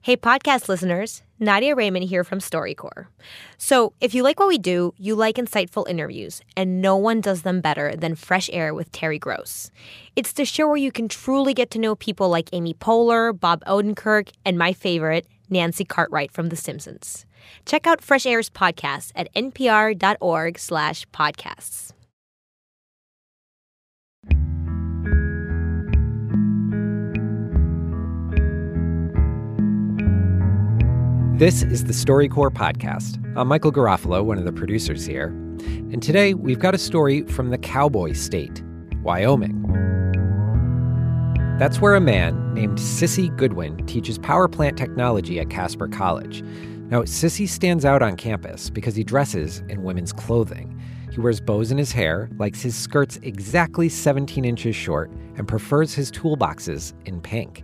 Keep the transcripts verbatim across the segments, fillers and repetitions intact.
Hey, podcast listeners, Nadia Raymond here from StoryCorps. So if you like what we do, you like insightful interviews, and no one does them better than Fresh Air with Terry Gross. It's the show where you can truly get to know people like Amy Poehler, Bob Odenkirk, and my favorite, Nancy Cartwright from The Simpsons. Check out Fresh Air's podcast at npr.org slash podcasts. This is the StoryCorps podcast. I'm Michael Garofalo, one of the producers here. And today, we've got a story from the cowboy state, Wyoming. That's where a man named Sissy Goodwin teaches power plant technology at Casper College. Now, Sissy stands out on campus because he dresses in women's clothing. He wears bows in his hair, likes his skirts exactly seventeen inches short, and prefers his toolboxes in pink.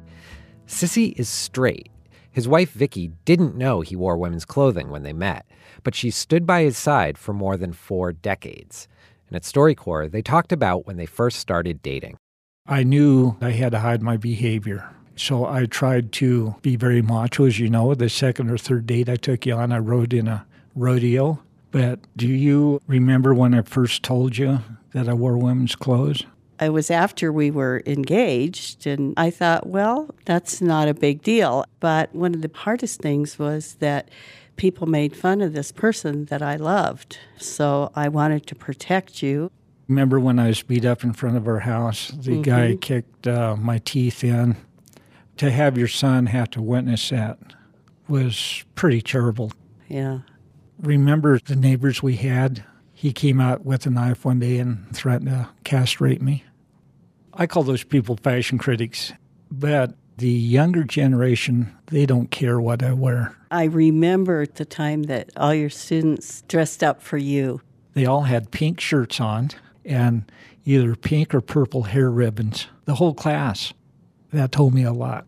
Sissy is straight. His wife, Vicky, didn't know he wore women's clothing when they met, but she stood by his side for more than four decades. And at StoryCorps, they talked about when they first started dating. I knew I had to hide my behavior, so I tried to be very macho. As you know, the second or third date I took you on, I rode in a rodeo. But do you remember when I first told you that I wore women's clothes? It was after we were engaged, and I thought, well, that's not a big deal. But one of the hardest things was that people made fun of this person that I loved. So I wanted to protect you. Remember when I was beat up in front of our house? The mm-hmm. guy kicked uh, my teeth in. To have your son have to witness that was pretty terrible. Yeah. Remember the neighbors we had? He came out with a knife one day and threatened to castrate me. I call those people fashion critics, but the younger generation, they don't care what I wear. I remember the time that all your students dressed up for you. They all had pink shirts on and either pink or purple hair ribbons, the whole class. That told me a lot.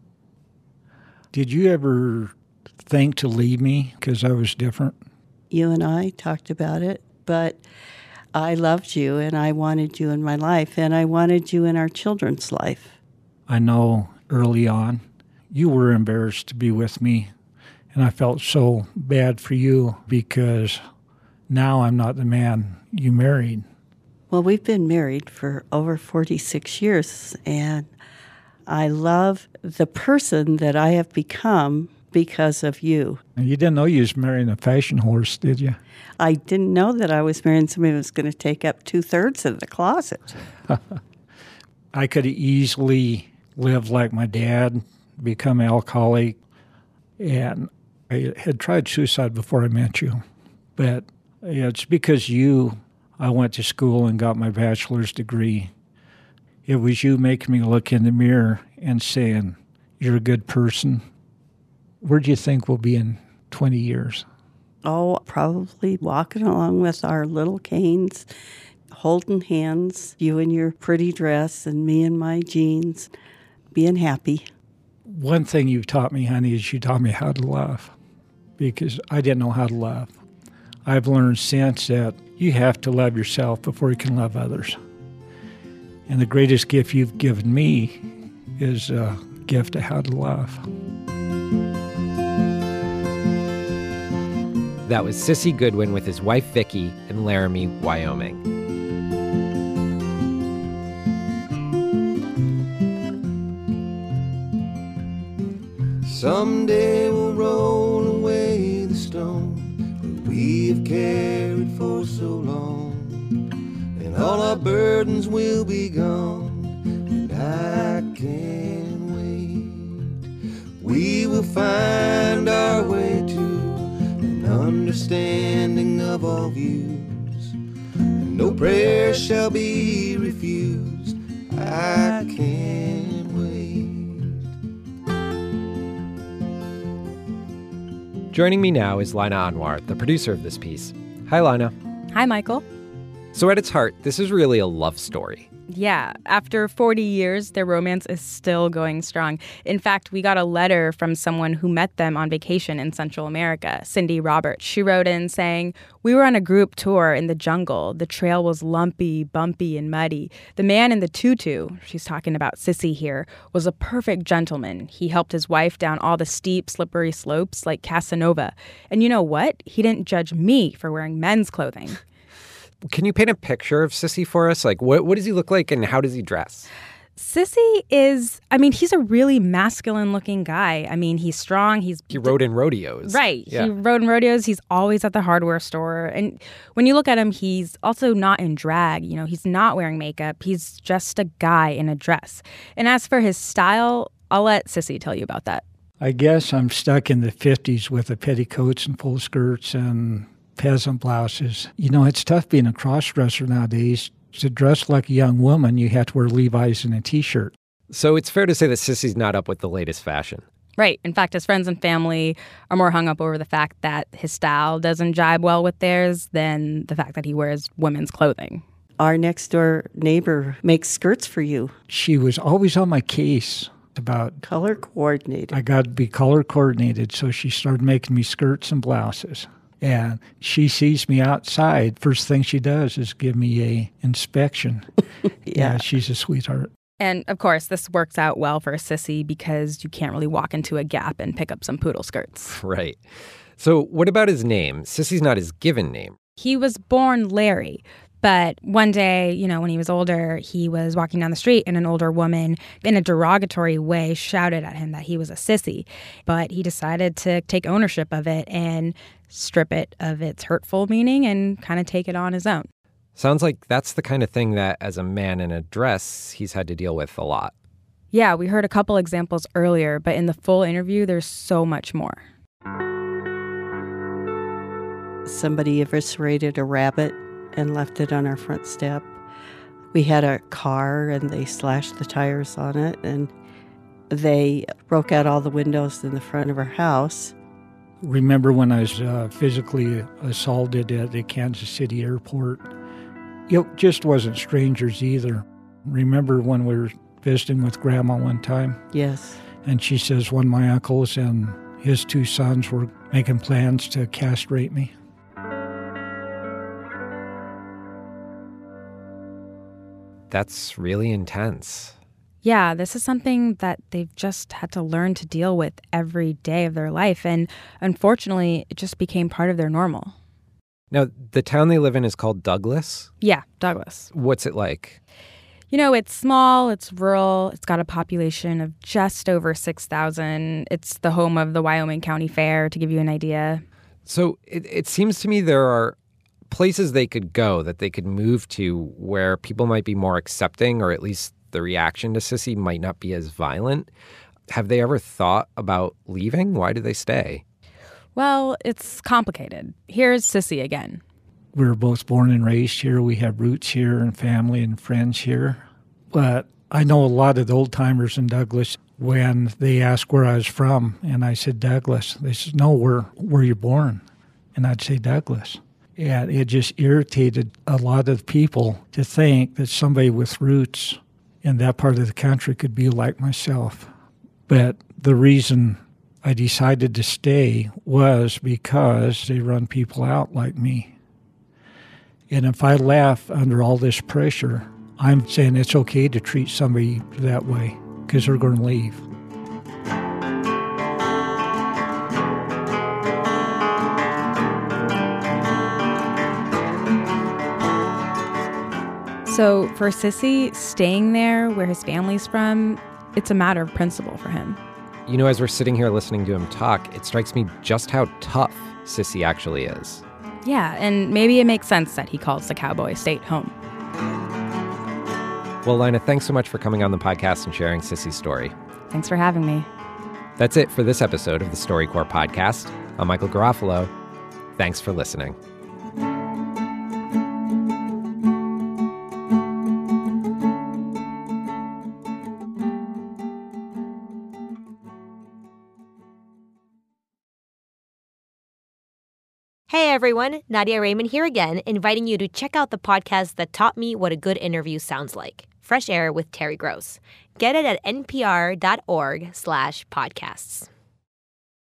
Did you ever think to leave me because I was different? You and I talked about it, but I loved you, and I wanted you in my life, and I wanted you in our children's life. I know early on you were embarrassed to be with me, and I felt so bad for you because now I'm not the man you married. Well, we've been married for over forty-six years, and I love the person that I have become because of you. And you didn't know you was marrying a fashion horse, did you? I didn't know that I was marrying somebody who was going to take up two-thirds of the closet. I could easily live like my dad, become alcoholic, and I had tried suicide before I met you. But it's because you, I went to school and got my bachelor's degree. It was you making me look in the mirror and saying, you're a good person. Where do you think we'll be in twenty years? Oh, probably walking along with our little canes, holding hands, you in your pretty dress and me in my jeans, being happy. One thing you taught me, honey, is you taught me how to love, because I didn't know how to love. I've learned since that you have to love yourself before you can love others. And the greatest gift you've given me is a gift of how to love. That was Sissy Goodwin with his wife, Vicky, in Laramie, Wyoming. Someday we'll roll away the stone that we have carried for so long, and all our burdens will be gone, and I can't wait. We will find our way to understanding of all views, and no prayer shall be refused. I can't wait. Joining me now is Lina Anwar, the producer of this piece. Hi, Lina. Hi, Michael. So at its heart, this is really a love story. Yeah, after forty years, their romance is still going strong. In fact, we got a letter from someone who met them on vacation in Central America, Cindy Roberts. She wrote in saying, "We were on a group tour in the jungle. The trail was lumpy, bumpy, and muddy. The man in the tutu," she's talking about Sissy here, "was a perfect gentleman. He helped his wife down all the steep, slippery slopes like Casanova. And you know what? He didn't judge me for wearing men's clothing." Can you paint a picture of Sissy for us? Like, what, what does he look like and how does he dress? Sissy is, I mean, he's a really masculine-looking guy. I mean, he's strong. He's He rode in rodeos. Right. Yeah. He rode in rodeos. He's always at the hardware store. And when you look at him, he's also not in drag. You know, he's not wearing makeup. He's just a guy in a dress. And as for his style, I'll let Sissy tell you about that. I guess I'm stuck in the fifties with the petticoats and full skirts and peasant blouses. You know, it's tough being a cross-dresser nowadays. To dress like a young woman, you have to wear Levi's and a T-shirt. So it's fair to say that Sissy's not up with the latest fashion. Right. In fact, his friends and family are more hung up over the fact that his style doesn't jibe well with theirs than the fact that he wears women's clothing. Our next-door neighbor makes skirts for you. She was always on my case about Color coordinated. I got to be color coordinated, so she started making me skirts and blouses. And she sees me outside. First thing she does is give me a inspection. Yeah. Yeah, she's a sweetheart. And of course, this works out well for Sissy because you can't really walk into a Gap and pick up some poodle skirts. Right. So what about his name? Sissy's not his given name. He was born Larry. But one day, you know, when he was older, he was walking down the street and an older woman, in a derogatory way, shouted at him that he was a sissy. But he decided to take ownership of it and strip it of its hurtful meaning and kind of take it on his own. Sounds like that's the kind of thing that, as a man in a dress, he's had to deal with a lot. Yeah, we heard a couple examples earlier, but in the full interview, there's so much more. Somebody eviscerated a rabbit and left it on our front step. We had a car and they slashed the tires on it, and they broke out all the windows in the front of our house. Remember when I was uh, physically assaulted at the Kansas City airport? It just wasn't strangers either. Remember when we were visiting with Grandma one time? Yes. And she says one of my uncles and his two sons were making plans to castrate me. That's really intense. Yeah, this is something that they've just had to learn to deal with every day of their life. And unfortunately, it just became part of their normal. Now, the town they live in is called Douglas. Yeah, Douglas. What's it like? You know, it's small, it's rural, it's got a population of just over six thousand. It's the home of the Wyoming County Fair, to give you an idea. So it, it seems to me there are places they could go, that they could move to, where people might be more accepting, or at least the reaction to Sissy might not be as violent. Have they ever thought about leaving? Why do they stay? Well, it's complicated. Here's Sissy again. We were both born and raised here. We have roots here and family and friends here. But I know a lot of the old timers in Douglas, when they ask where I was from, and I said Douglas, they said, no, where, where you born? And I'd say Douglas. And it just irritated a lot of people to think that somebody with roots in that part of the country could be like myself. But the reason I decided to stay was because they run people out like me. And if I laugh under all this pressure, I'm saying it's okay to treat somebody that way because they're going to leave. So for Sissy, staying there where his family's from, it's a matter of principle for him. You know, as we're sitting here listening to him talk, it strikes me just how tough Sissy actually is. Yeah, and maybe it makes sense that he calls the cowboy state home. Well, Lina, thanks so much for coming on the podcast and sharing Sissy's story. Thanks for having me. That's it for this episode of the StoryCorps podcast. I'm Michael Garofalo. Thanks for listening. Hey everyone, Nadia Raymond here again, inviting you to check out the podcast that taught me what a good interview sounds like. Fresh Air with Terry Gross. Get it at npr.org slash podcasts.